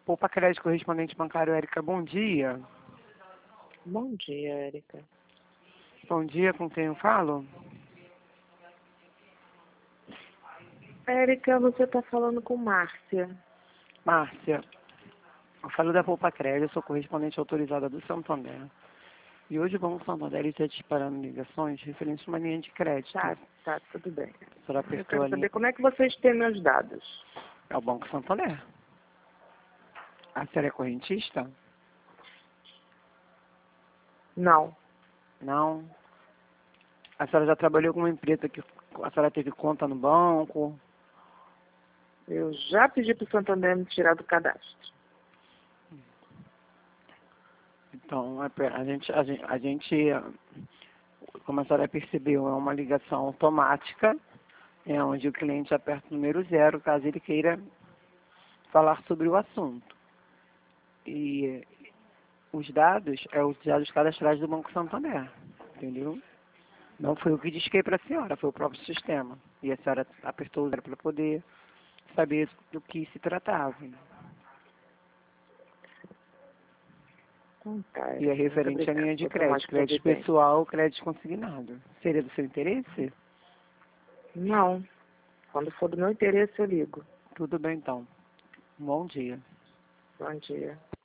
Poupa Crédito Correspondente Bancário, Érica, bom dia. Bom dia, Érica. Bom dia, com quem eu falo? Érica, você está falando com Márcia. Márcia, eu falo da Poupa Crédito, eu sou correspondente autorizada do Santander. E hoje o Banco Santander está disparando ligações referentes a uma linha de crédito. Tá, tudo bem. A senhora Eu apertou quero a linha. saber como é que vocês têm meus dados. É o Banco Santander. A senhora é correntista? Não. Não. A senhora já trabalhou com uma empresa que a senhora teve conta no banco? Eu já pedi para o Santander me tirar do cadastro. Então, a gente, como a senhora percebeu, é uma ligação automática, onde o cliente aperta o número 0, caso ele queira falar sobre o assunto. E os dados, os dados cadastrais do Banco Santander, entendeu? Não foi eu que disquei para a senhora, foi o próprio sistema. E a senhora apertou o 0 para poder saber do que se tratava. Então tá, E é Érica, muito referente à obrigada. linha de Vou tomar crédito, as crédito providências. pessoal, crédito consignado. Seria do seu interesse? Não. Quando for do meu interesse, eu ligo. Tudo bem, então. Bom dia. Bom dia.